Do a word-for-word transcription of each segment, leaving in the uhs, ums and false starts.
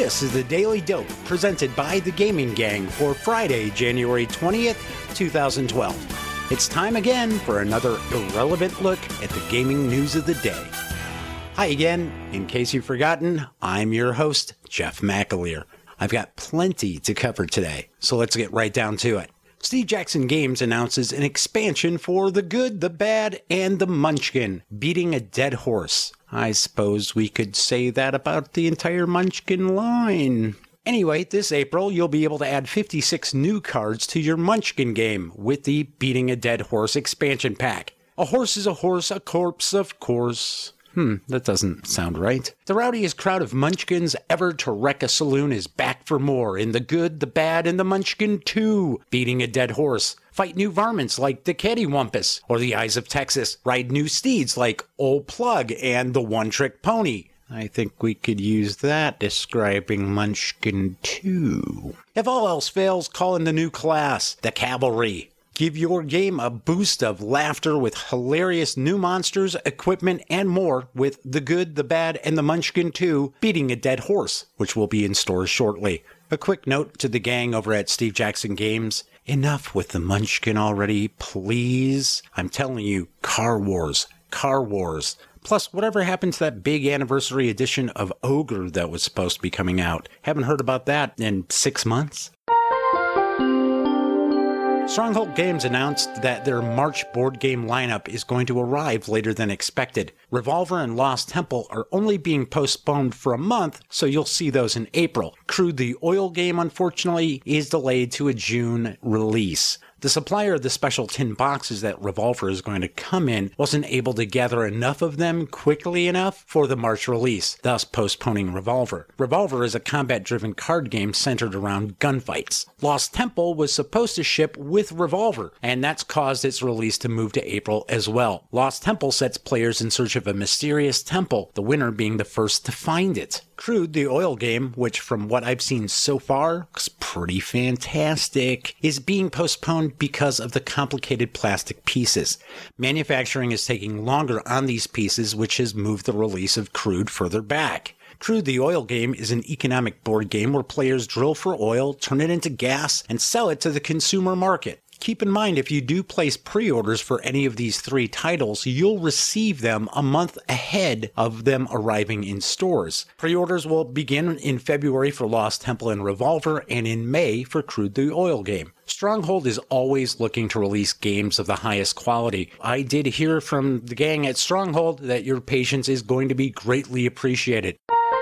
This is the Daily Dope presented by The Gaming Gang for Friday, January twentieth, twenty twelve. It's time again for another irrelevant look at the gaming news of the day. Hi again. In case you've forgotten, I'm your host, Jeff McAleer. I've got plenty to cover today, so let's get right down to it. Steve Jackson Games announces an expansion for The Good, the Bad, and the Munchkin, beating a dead horse. I suppose we could say that about the entire Munchkin line. Anyway, this April, you'll be able to add fifty-six new cards to your Munchkin game with the Beating a Dead Horse expansion pack. A horse is a horse, a corpse, of course. Hmm, that doesn't sound right. The rowdiest crowd of munchkins ever to wreck a saloon is back for more in The Good, the Bad, and the Munchkin two, Beating a Dead Horse. Fight new varmints like the Cattywampus or the Eyes of Texas. Ride new steeds like Old Plug and the One Trick Pony. I think we could use that describing Munchkin two. If all else fails, call in the new class, the Cavalry. Give your game a boost of laughter with hilarious new monsters, equipment, and more with The Good, the Bad, and the Munchkin two, Beating a Dead Horse, which will be in stores shortly. A quick note to the gang over at Steve Jackson Games. Enough with the Munchkin already, please. I'm telling you, Car Wars, Car Wars. Plus, whatever happened to that big anniversary edition of Ogre that was supposed to be coming out? Haven't heard about that in six months. Stronghold Games announced that their March board game lineup is going to arrive later than expected. Revolver and Lost Temple are only being postponed for a month, so you'll see those in April. Crude the Oil game, unfortunately, is delayed to a June release. The supplier of the special tin boxes that Revolver is going to come in wasn't able to gather enough of them quickly enough for the March release, thus postponing Revolver. Revolver is a combat-driven card game centered around gunfights. Lost Temple was supposed to ship with Revolver, and that's caused its release to move to April as well. Lost Temple sets players in search of a mysterious temple, the winner being the first to find it. Crude, the Oil game, which from what I've seen so far looks pretty fantastic, is being postponed because of the complicated plastic pieces. Manufacturing is taking longer on these pieces, which has moved the release of Crude further back. Crude, the Oil game is an economic board game where players drill for oil, turn it into gas, and sell it to the consumer market. Keep in mind, if you do place pre-orders for any of these three titles, you'll receive them a month ahead of them arriving in stores. Pre-orders will begin in February for Lost Temple and Revolver, and in May for Crude the Oil game. Stronghold is always looking to release games of the highest quality. I did hear from the gang at Stronghold that your patience is going to be greatly appreciated.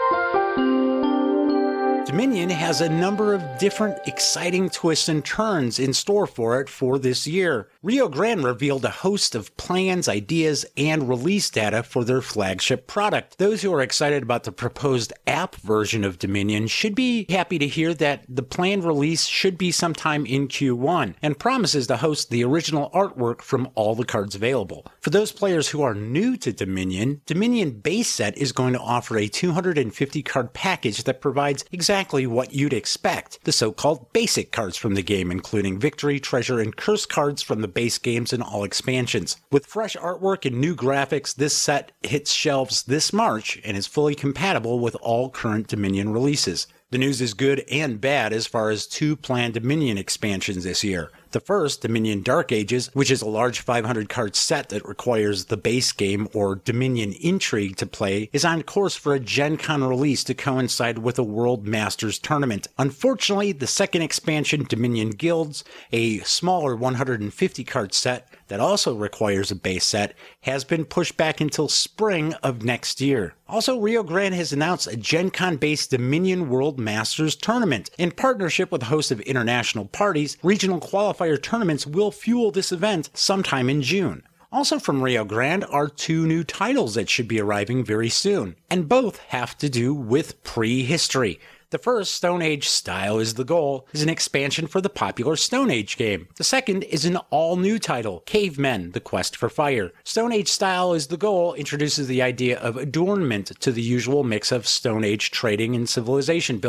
Dominion has a number of different exciting twists and turns in store for it for this year. Rio Grande revealed a host of plans, ideas, and release data for their flagship product. Those who are excited about the proposed app version of Dominion should be happy to hear that the planned release should be sometime in Q one, and promises to host the original artwork from all the cards available. For those players who are new to Dominion, Dominion Base Set is going to offer a two hundred fifty card package that provides exactly Exactly what you'd expect, the so-called basic cards from the game, including Victory, Treasure, and Curse cards from the base games and all expansions. With fresh artwork and new graphics, this set hits shelves this March and is fully compatible with all current Dominion releases. The news is good and bad as far as two planned Dominion expansions this year. The first, Dominion Dark Ages, which is a large five hundred card set that requires the base game or Dominion Intrigue to play, is on course for a Gen Con release to coincide with a World Masters tournament. Unfortunately, the second expansion, Dominion Guilds, a smaller one hundred fifty card set that also requires a base set, has been pushed back until spring of next year. Also, Rio Grande has announced a Gen Con-based Dominion World Masters tournament. In partnership with a host of international parties, regional qualifier tournaments will fuel this event sometime in June. Also from Rio Grande are two new titles that should be arriving very soon, and both have to do with prehistory. The first, Stone Age Style is the Goal, is an expansion for the popular Stone Age game. The second is an all-new title, Cavemen, The Quest for Fire. Stone Age Style is the Goal introduces the idea of adornment to the usual mix of Stone Age trading and civilization building.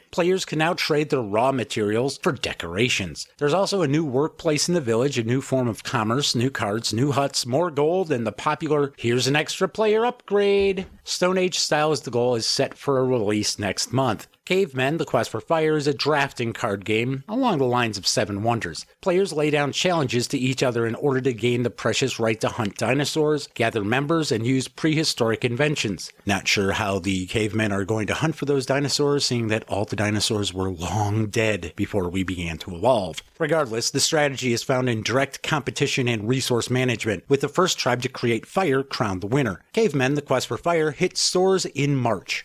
Players can now trade their raw materials for decorations. There's also a new workplace in the village, a new form of commerce, new cards, new huts, more gold, and the popular "here's an extra player upgrade." Stone Age style as the goal is set for a release next month. Cavemen: The Quest for Fire is a drafting card game along the lines of Seven Wonders. Players lay down challenges to each other in order to gain the precious right to hunt dinosaurs, gather members, and use prehistoric inventions. Not sure how the cavemen are going to hunt for those dinosaurs, seeing that all the dinosaurs were long dead before we began to evolve. Regardless, the strategy is found in direct competition and resource management, with the first tribe to create fire crowned the winner. Cavemen: The Quest for Fire hits stores in March.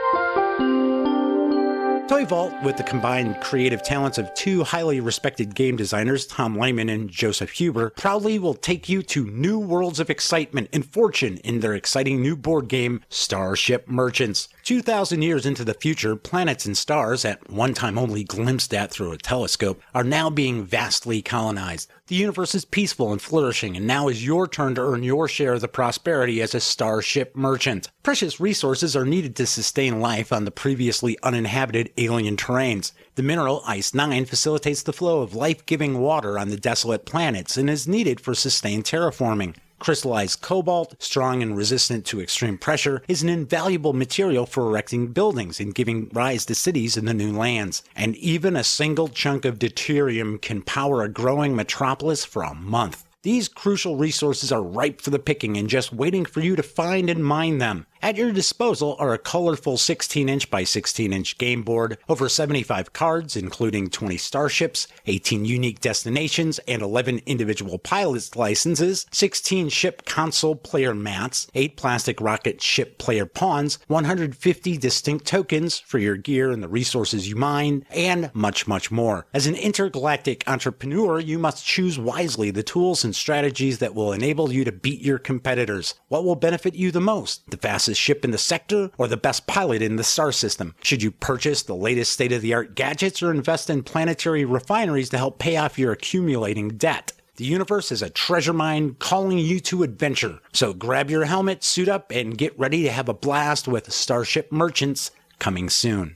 Toy Vault, with the combined creative talents of two highly respected game designers, Tom Lyman and Joseph Huber, proudly will take you to new worlds of excitement and fortune in their exciting new board game, Starship Merchants. two thousand years into the future, planets and stars, at one time only glimpsed at through a telescope, are now being vastly colonized. The universe is peaceful and flourishing, and now is your turn to earn your share of the prosperity as a Starship Merchant. Precious resources are needed to sustain life on the previously uninhabited alien terrains. The mineral Ice nine facilitates the flow of life-giving water on the desolate planets and is needed for sustained terraforming. Crystallized cobalt, strong and resistant to extreme pressure, is an invaluable material for erecting buildings and giving rise to cities in the new lands. And even a single chunk of deuterium can power a growing metropolis for a month. These crucial resources are ripe for the picking and just waiting for you to find and mine them. At your disposal are a colorful sixteen inch by sixteen inch game board, over seventy-five cards including twenty starships, eighteen unique destinations, and eleven individual pilot's licenses, sixteen ship console player mats, eight plastic rocket ship player pawns, one hundred fifty distinct tokens for your gear and the resources you mine, and much, much more. As an intergalactic entrepreneur, you must choose wisely the tools and strategies that will enable you to beat your competitors. What will benefit you the most? The fastest ship in the sector or the best pilot in the star system? Should you purchase the latest state-of-the-art gadgets or invest in planetary refineries to help pay off your accumulating debt? The universe is a treasure mine calling you to adventure. So grab your helmet, suit up, and get ready to have a blast with Starship Merchants, coming soon.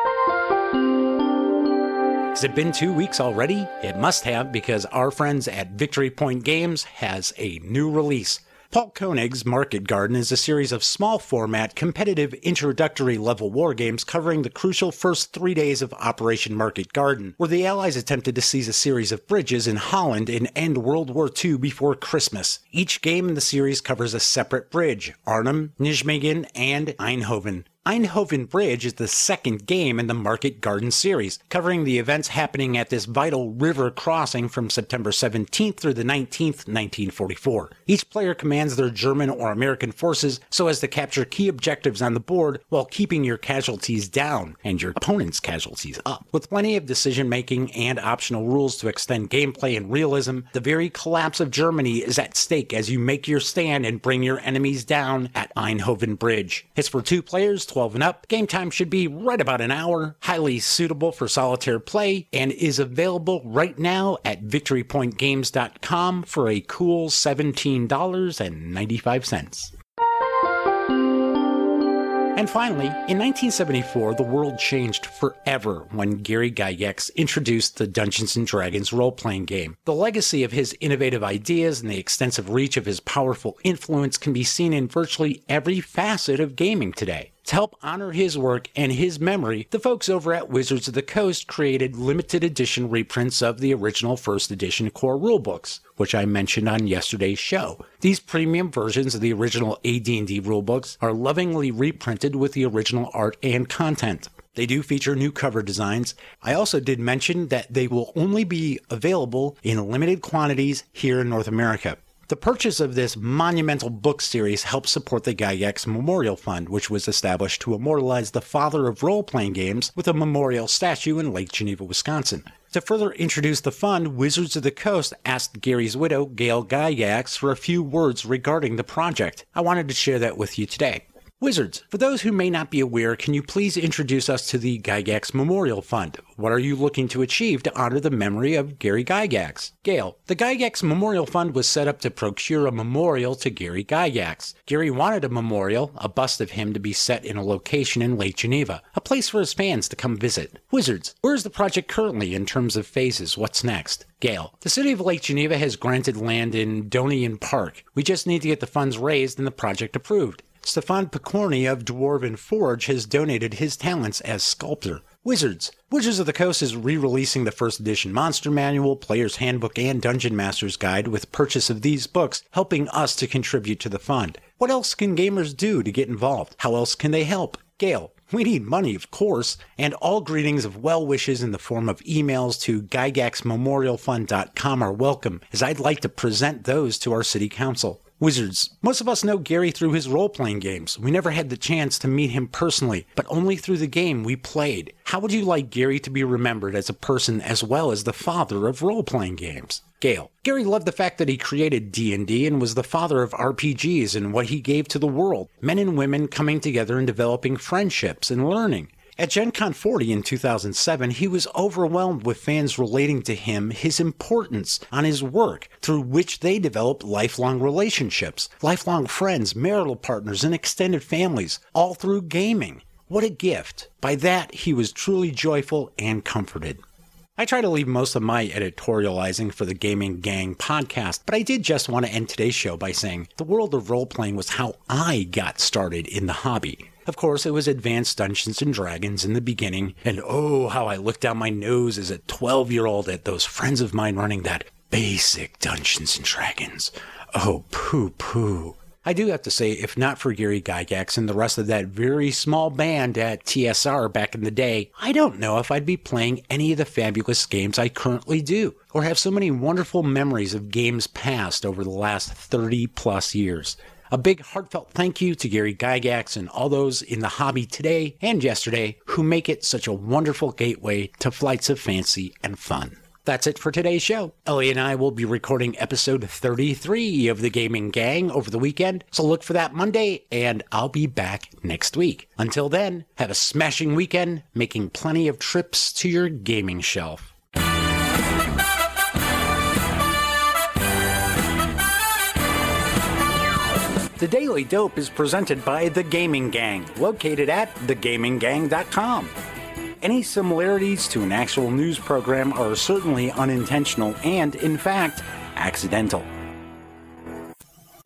Has it been two weeks already? It must have, because our friends at Victory Point Games has a new release. Paul Koenig's Market Garden is a series of small-format, competitive, introductory-level wargames covering the crucial first three days of Operation Market Garden, where the Allies attempted to seize a series of bridges in Holland and end World War Two before Christmas. Each game in the series covers a separate bridge: Arnhem, Nijmegen, and Eindhoven. Eindhoven Bridge is the second game in the Market Garden series, covering the events happening at this vital river crossing from September seventeenth through the nineteenth, nineteen forty-four. Each player commands their German or American forces so as to capture key objectives on the board while keeping your casualties down and your opponent's casualties up. With plenty of decision-making and optional rules to extend gameplay and realism, the very collapse of Germany is at stake as you make your stand and bring your enemies down at Eindhoven Bridge. It's for two players, twelve and up. Game time should be right about an hour, highly suitable for solitaire play, and is available right now at victory point games dot com for a cool seventeen dollars and ninety-five cents. And finally, in nineteen seventy-four, the world changed forever when Gary Gygax introduced the Dungeons and Dragons role-playing game. The legacy of his innovative ideas and the extensive reach of his powerful influence can be seen in virtually every facet of gaming today. To help honor his work and his memory, the folks over at Wizards of the Coast created limited edition reprints of the original first edition core rulebooks, which I mentioned on yesterday's show. These premium versions of the original A D and D rulebooks are lovingly reprinted with the original art and content. They do feature new cover designs. I also did mention that they will only be available in limited quantities here in North America. The purchase of this monumental book series helps support the Gygax Memorial Fund, which was established to immortalize the father of role-playing games with a memorial statue in Lake Geneva, Wisconsin. To further introduce the fund, Wizards of the Coast asked Gary's widow, Gail Gygax, for a few words regarding the project. I wanted to share that with you today. Wizards, for those who may not be aware, can you please introduce us to the Gygax Memorial Fund? What are you looking to achieve to honor the memory of Gary Gygax? Gail, the Gygax Memorial Fund was set up to procure a memorial to Gary Gygax. Gary wanted a memorial, a bust of him, to be set in a location in Lake Geneva, a place for his fans to come visit. Wizards, where is the project currently in terms of phases? What's next? Gail, the city of Lake Geneva has granted land in Donian Park. We just need to get the funds raised and the project approved. Stefan Picorni of Dwarven Forge has donated his talents as sculptor. Wizards. Wizards of the Coast is re-releasing the first edition Monster Manual, Player's Handbook, and Dungeon Master's Guide with purchase of these books, helping us to contribute to the fund. What else can gamers do to get involved? How else can they help? Gail, we need money, of course, and all greetings of well wishes in the form of emails to gygax memorial fund dot com are welcome, as I'd like to present those to our city council. Wizards. Most of us know Gary through his role-playing games. We never had the chance to meet him personally, but only through the game we played. How would you like Gary to be remembered as a person as well as the father of role-playing games? Gail. Gary loved the fact that he created D and D and was the father of R P Gs and what he gave to the world. Men and women coming together and developing friendships and learning. At Gen Con forty in two thousand seven, he was overwhelmed with fans relating to him his importance on his work, through which they developed lifelong relationships, lifelong friends, marital partners, and extended families, all through gaming. What a gift. By that, he was truly joyful and comforted. I try to leave most of my editorializing for the Gaming Gang podcast, but I did just want to end today's show by saying the world of role-playing was how I got started in the hobby. Of course, it was Advanced Dungeons and Dragons in the beginning, and oh, how I looked down my nose as a twelve-year-old at those friends of mine running that basic Dungeons and Dragons. Oh, poo-poo. I do have to say, if not for Gary Gygax and the rest of that very small band at T S R back in the day, I don't know if I'd be playing any of the fabulous games I currently do, or have so many wonderful memories of games past over the last thirty plus years. A big heartfelt thank you to Gary Gygax and all those in the hobby today and yesterday who make it such a wonderful gateway to flights of fancy and fun. That's it for today's show. Ellie and I will be recording episode thirty-three of the Gaming Gang over the weekend, so look for that Monday, and I'll be back next week. Until then, have a smashing weekend, making plenty of trips to your gaming shelf. The Daily Dope is presented by The Gaming Gang, located at the gaming gang dot com. Any similarities to an actual news program are certainly unintentional and, in fact, accidental.